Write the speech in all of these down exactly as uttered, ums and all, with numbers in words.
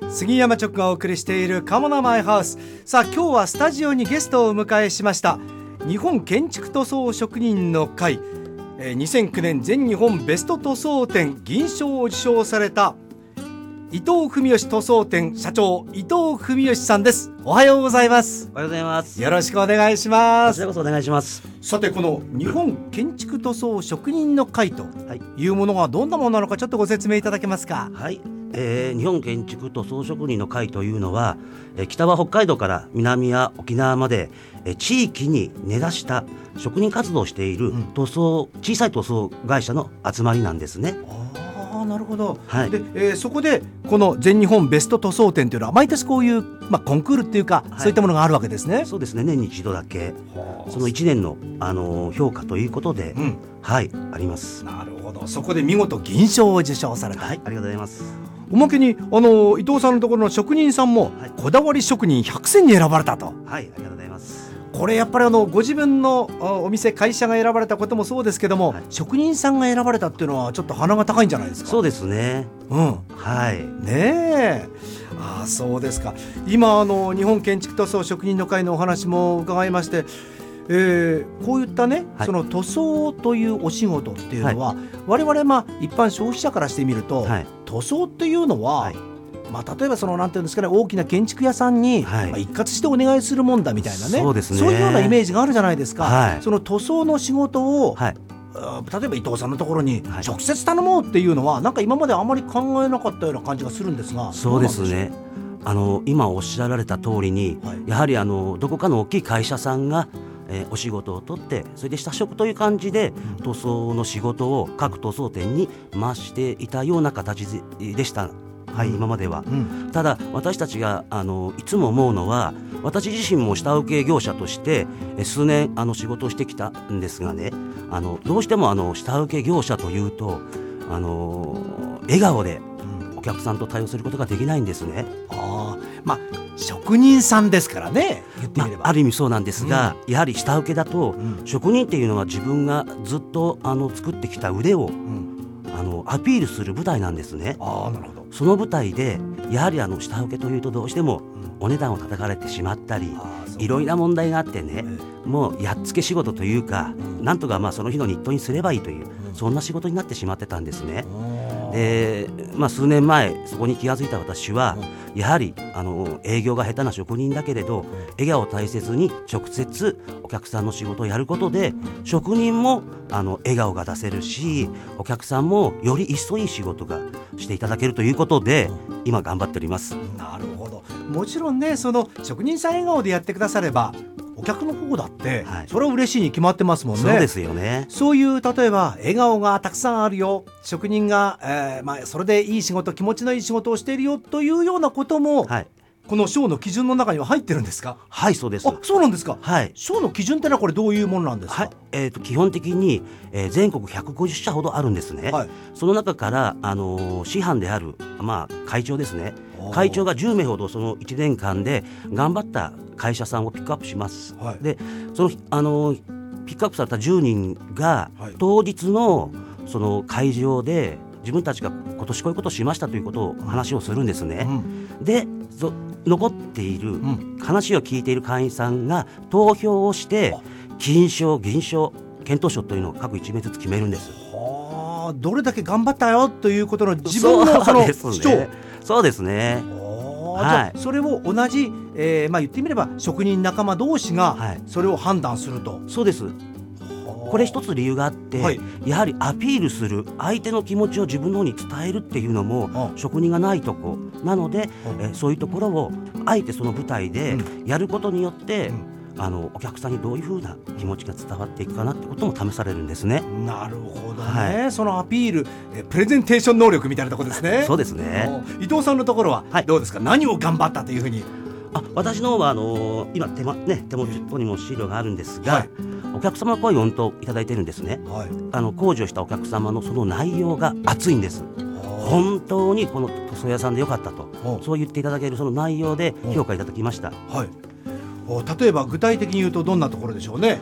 杉山直がお送りしているカモナマイハウス。さあ今日はスタジオにゲストをお迎えしました。日本建築塗装職人の会、えー、にせんきゅうねん全日本ベスト塗装展銀賞を受賞された伊藤文義塗装店社長伊藤文義さんです。おはようございます。 おはようございます。 よろしくお願いします。 こちらこそお願いします。 さてこの日本建築塗装職人の会というものがどんなものなのかちょっとご説明いただけますか。 はい、えー、日本建築塗装職人の会というのは、えー、北は北海道から南は沖縄まで、えー、地域に根ざした職人活動をしている塗装、うん、小さい塗装会社の集まりなんですね。 あ、なるほど、 はい。 で、えー、そこでこの全日本ベスト塗装展というのは毎年こういう、まあ、コンクールっていうか、はい、そういったものがあるわけですね。 そうですね、年に一度だけそのいちねんの、あのー、評価ということで、うん、はいあります。 なるほど。そこで見事銀賞を受賞された。 はい、ありがとうございます。 おまけにあの伊藤さんのところの職人さんも、はい、こだわり職人ひゃくせんに選ばれたと。 はい、ありがとうございます。 これやっぱりあのご自分のお店会社が選ばれたこともそうですけども、はい、職人さんが選ばれたっていうのはちょっと鼻が高いんじゃないですか。 そうですね、 うん、 はいねえ。あ、そうですか。今あの日本建築塗装職人の会のお話も伺いまして、えー、こういったね、はい、その塗装というお仕事っていうのは、はい、我々まあ一般消費者からしてみると、はい、塗装っていうのは、はい、まあ、例えばそのなんていうんですかね、大きな建築屋さんに、はい、まあ、一括してお願いするもんだみたいなね、そうですね、そういうようなイメージがあるじゃないですか、はい、その塗装の仕事を、はい、例えば伊藤さんのところに直接頼もうっていうのは、はい、なんか今まであまり考えなかったような感じがするんですが。 そうですね、あの今おっしゃられた通りに、はい、やはりあのどこかの大きい会社さんがえー、お仕事を取ってそれで下職という感じで、うん、塗装の仕事を各塗装店に回していたような形でした、はい、うん、今までは、うん、ただ私たちがあのいつも思うのは、私自身も下請け業者として、えー、数年あの仕事をしてきたんですがね、あのどうしてもあの下請け業者というと、あのー、笑顔でお客さんと対応することができないんですね。 あ、まあ、職人さんですからね、言ってみれば、 まあ、ある意味そうなんですが、うん、やはり下請けだと、うん、職人っていうのは自分がずっとあの作ってきた腕を、うん、あのアピールする舞台なんですね。 あ、なるほど。 その舞台でやはりあの下請けというとどうしてもお値段を叩かれてしまったり、いろいろな問題があってね、もうやっつけ仕事というか、うん、なんとかまあその日の日当にすればいいという、うん、そんな仕事になってしまってたんですね。で、まあ、数年前そこに気がついた私は、うん、やはりあの営業が下手な職人だけれど、うん、笑顔を大切に直接お客さんの仕事をやることで、うん、職人もあの笑顔が出せるし、お客さんもより一層いい仕事がしていただけるということで、うん、今頑張っております。 なるほど。もちろんね、その職人さん笑顔でやってくださればお客の方だって、はい、それは嬉しいに決まってますもんね。 そうですよね。 そういう例えば笑顔がたくさんあるよ、職人が、えーまあ、それでいい仕事、気持ちのいい仕事をしているよというようなことも、はい、この賞の基準の中には入ってるんですか。 はい、そうです。 あ、そうなんですか。 はい、 賞の基準ってのはこれどういうものなんですか。はい、 えーと、基本的に、えー、全国ひゃくごじゅっしゃほどあるんですね。はい、その中から、あのー、師範である、まあ、会長ですね、会長がじゅうめいほどそのいちねんかんで頑張った会社さんをピックアップします。はい、でその、あのー、ピックアップされたじゅうにんが、はい、当日のその会場で自分たちが今年こういうことをしましたということを話をするんですね。うん、で残っている、うん、話を聞いている会員さんが投票をして金賞、銀賞、健闘賞というのを各いちめいずつ決めるんです。 はあ、どれだけ頑張ったよということの自分のその主張。 そうですね。 はい、それを同じ、えーまあ、言ってみれば職人仲間同士がそれを判断すると。はい、 そうです。これ一つ理由があって、はい、やはりアピールする、相手の気持ちを自分の方に伝えるっていうのも職人がないとこなので、えー、そういうところをあえてその舞台でやることによって、うん、あのお客さんにどういうふうな気持ちが伝わっていくかなってことも試されるんですね。 なるほどね。はい、そのアピール、えプレゼンテーション能力みたいなところですね。 そうですね。 伊藤さんのところはどうですか。はい、何を頑張ったというふうに。 あ、私の方はあのー、今手, 間、ね、手元にも資料があるんですが、はい、お客様の声をうんといただいているんですね。はい、あの工事をしたお客様のその内容が熱いんです。本当にこの塗装屋さんでよかったと、そう言っていただけるその内容で評価いただきました。 はい、例えば具体的に言うとどんなところでしょうね。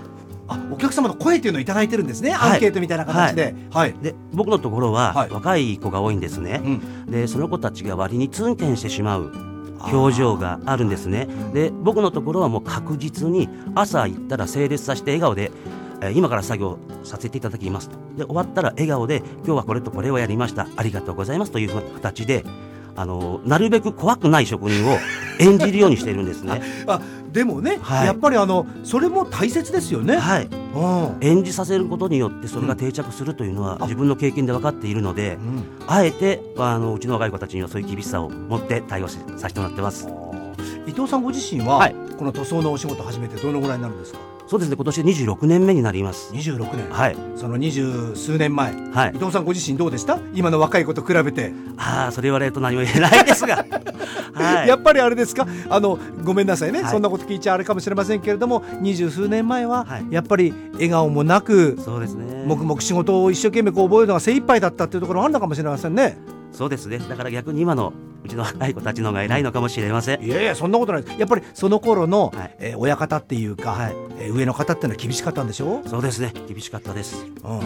あ、お客様の声っていうのをいただいてるんですね、はい、アンケートみたいな形で、はいはい、 で僕のところは、はい、若い子が多いんですね、うん、でその子たちが割にツンケンしてしまう表情があるんですね。で僕のところはもう確実に朝行ったら整列させて笑顔で、えー、今から作業させていただきますと、で終わったら笑顔で今日はこれとこれをやりました、ありがとうございますという形で、あのなるべく怖くない職人を演じるようにしているんですね。 あでもね、はい、やっぱりあのそれも大切ですよね、はい、 うん、演じさせることによってそれが定着するというのは自分の経験で分かっているので、うん、あえてあのうちの若い子たちにはそういう厳しさを持って対応しさせてもらってます。 伊藤さんご自身は、はい、この塗装のお仕事を始めてどのぐらいになるんですか？ そうですね、今年にじゅうろくねんめになります。 にじゅうろくねん、 はい、 その二十数年前、 はい、 伊藤さんご自身どうでした？今の若い子と比べて。 ああ、それ言われると何も言えないですが、 はい、やっぱりあれですか、あのごめんなさいね、はい、そんなこと聞いちゃあれかもしれませんけれども、二十数年前はやっぱり笑顔もなく、 そうですね、 黙々仕事を一生懸命こう覚えるのが精一杯だったっていうところがあるのかもしれませんね。 そうですね、だから逆に今のうちの若い子たちの方が偉いのかもしれません。 いやいや、そんなことないです。やっぱりその頃の、はい、えー、親方っていうか、はい、えー、上の方ってのは厳しかったんでしょう？ そうですね、厳しかったです、 うん、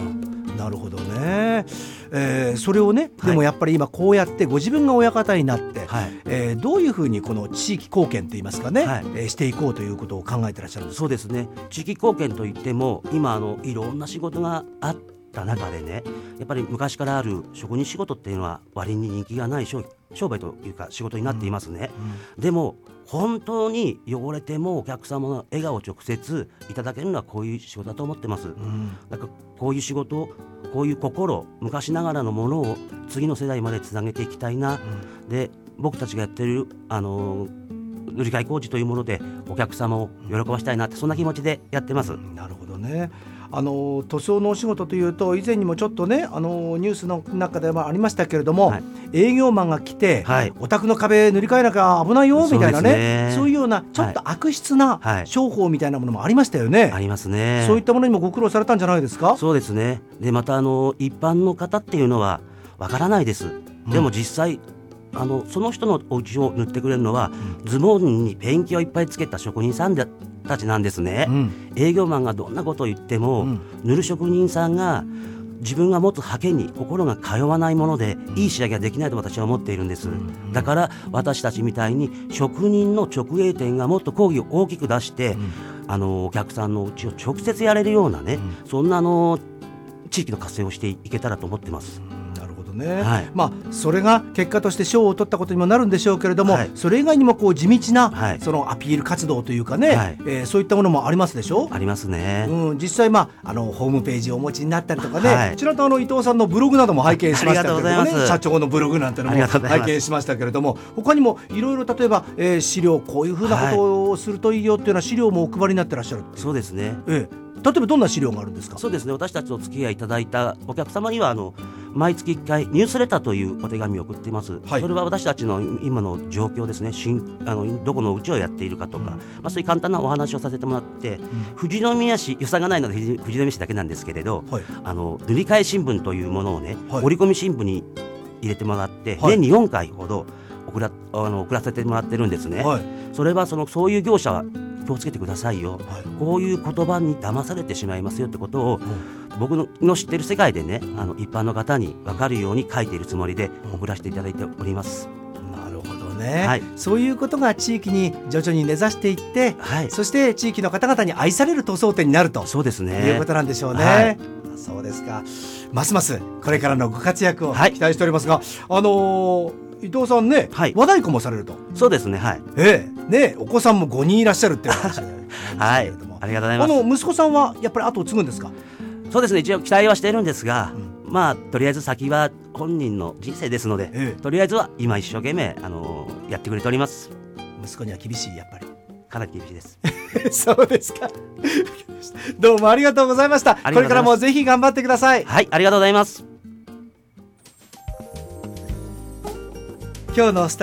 なるほどね、えー、それをね、でもやっぱり今こうやってご自分が親方になって、はい、えー、どういうふうにこの地域貢献といいますかね、はい、えー、していこうということを考えてらっしゃるんですか？ そうですね、地域貢献といっても今あのいろんな仕事があってた中でね、やっぱり昔からある職人仕事っていうのは割に人気がない商売というか仕事になっていますね、うんうん、でも本当に汚れてもお客様の笑顔を直接いただけるのはこういう仕事だと思ってます、うん、だからこういう仕事、こういう心、昔ながらのものを次の世代までつなげていきたいな、うん、で僕たちがやってるあの塗り替え工事というものでお客様を喜ばしたいなって、そんな気持ちでやってます、うん、 なるほどね。あの塗装のお仕事というと以前にもちょっとね、あのニュースの中ではありましたけれども、はい、営業マンが来て、はい、お宅の壁塗り替えなきゃ危ないよみたいな ね, そう, そういうようなちょっと悪質な商法みたいなものもありましたよね、はい、 ありますね。 そういったものにもご苦労されたんじゃないですか？ そうですね。でまたあの一般の方っていうのはわからないです、うん、でも実際あのその人のお家を塗ってくれるのは、うん、ズボンにペンキをいっぱいつけた職人さんたちなんですね、うん、営業マンがどんなことを言っても、うん、塗る職人さんが自分が持つハケに心が通わないもので、うん、いい仕上げができないと私は思っているんです、うん、だから私たちみたいに職人の直営店がもっと講義を大きく出して、うん、あのお客さんのお家を直接やれるようなね、うん、そんなあの地域の活性をしていけたらと思ってます。 ね、はい、まあ、それが結果として賞を取ったことにもなるんでしょうけれども、はい、それ以外にもこう地道な、はい、そのアピール活動というかね、はい、えー、そういったものもありますでしょ？ ありますね、 うん、実際、まあ、あのホームページをお持ちになったりとかね、はい、ちらとあの伊藤さんのブログなども拝見しましたけれどもね、社長のブログなんてのも拝見しましたけれども、他にもいろいろ例えば、えー、資料、こういうふうなことをするといいよっていうような資料もお配りになってらっしゃるっていう。 そうですね、 えー例えばどんな資料があるんですか？ そうですね、私たちお付き合いいただいたお客様にはあの毎月いっかいニュースレターというお手紙を送っています、はい、それは私たちの今の状況ですね、新あのどこのうちをやっているかとか、うん、まあ、そういう簡単なお話をさせてもらって、うん、富士宮市、予算がないので富士宮市だけなんですけれど、はい、あの塗り替え新聞というものをね、はい、折り込み新聞に入れてもらって、はい、年によんかいほど送ら、あの送らせてもらってるんですね、はい、それはそのそういう業者は気をつけてくださいよ、はい、こういう言葉に騙されてしまいますよってことを、うん、僕の知っている世界でね、あの一般の方に分かるように書いているつもりで送らせていただいております、 うん、なるほどね、はい、そういうことが地域に徐々に根ざしていって、はい、そして地域の方々に愛される塗装店になると、 そうですね、 いうことなんでしょうね、はい、そうですか。ますますこれからのご活躍を期待しておりますが、はい、あのー伊藤さんね、はい、和太鼓もされると。 そうですね、はい、 ええね、お子さんもごにんいらっしゃるっていう話ではい、ありがとうございます。 あの息子さんはやっぱり後を継ぐんですか？ そうですね、一応期待はしているんですが、うん、まあとりあえず先は本人の人生ですので、ええ、とりあえずは今一生懸命、あのー、やってくれております。 息子には厳しい、やっぱりかなり厳しいですそうですかどうもありがとうございました。これからもぜひ頑張ってください。 はい、ありがとうございます。 今日のスタ